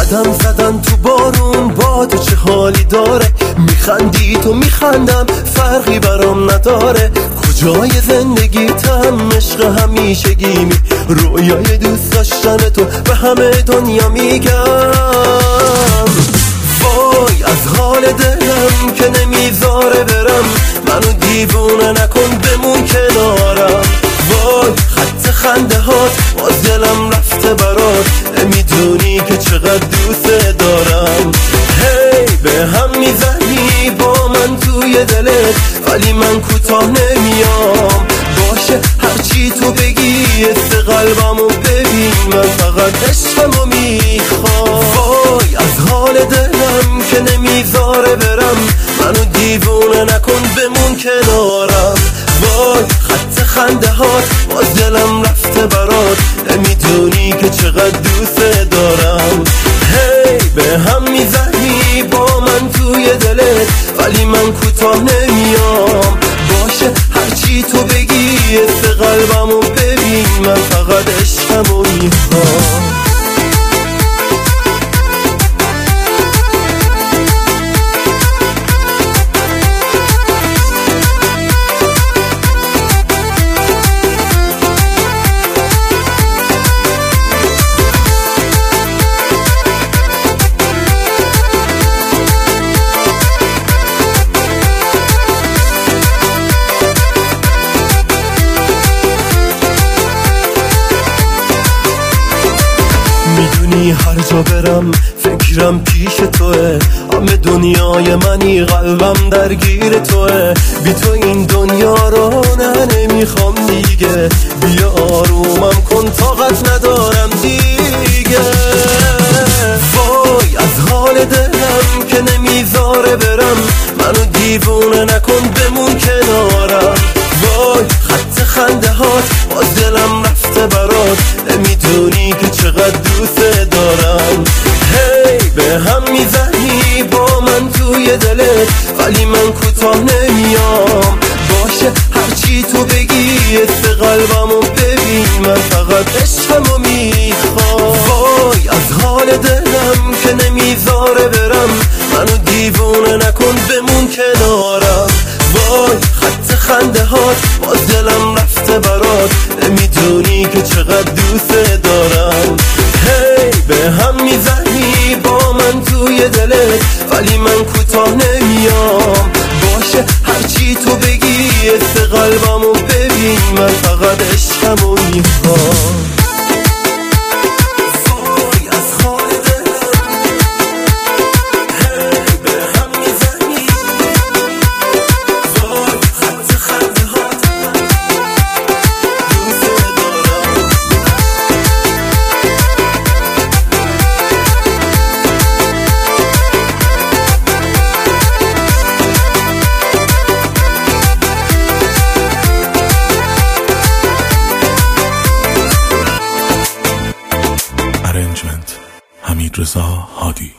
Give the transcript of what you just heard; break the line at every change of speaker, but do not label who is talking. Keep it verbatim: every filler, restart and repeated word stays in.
قدم زدن تو بارون با تو چه حالی داره؟ میخندی تو میخندم فرقی برام نداره. کجای زندگیتم عشق همیشگیمی، رویای دوست داشتن تو به همه دنیا میگم. وای از حال دلم که نمیذاره برم، منو دیوونه نکن بمون کنارم. وای خط خنده هات باز دلم رفته برات، نمیدونی که چقدر دوست دارم. هی به هم میزنی با من توی دلت، ولی من کوتاه نمیام. باشه هرچی تو بگی است قلبمو ببین، من فقط عشقمو میخوام. وای از حال دلم که نمیذاره برم، منو دیوونه نکن بمون کنارم. وای خط خنده هات باز دلم رفته برات، نمیدونی که چقدر دوست دارم. هی به هم میزنی با من توی دلت، ولی من کوتاه نمیام. باشه هرچی تو بگی است قلبمو ببین، من فقط عشقمو میخوام. میدونی هر جا برم فکرم پیش توه، همه دنیای منی قلبم درگیر توه. بی تو این دنیا رو نه نمیخوام دیگه، بیا آرومم کن طاقت ندارم دیگه. وای از حال دلم که نمیذاره برم، منو دیوونه نکن بمون کنارم. وای خط خنده هات باز دلم رفته برات، نمیدونی که چقدر دوست دارم. هی به هم میزنی با من توی دلت، ولی من کوتاه نمیام. باشه هرچی تو بگی است قلبمو ببین، من فقط عشقمو میخوام. وای از حال دلم که نمیذاره برم، منو دیوونه نکن بمون کنارم. وای خط خنده هات باز دلم رفته برات، نمیدونی که چقدر دوست دارم. هی به هم میزنی با من توی دلت، ولی من کوتاه نمیام. باشه هرچی تو بگی است قلبمو ببین، من فقط عشقمو میخوام.
حمید رضا هادی.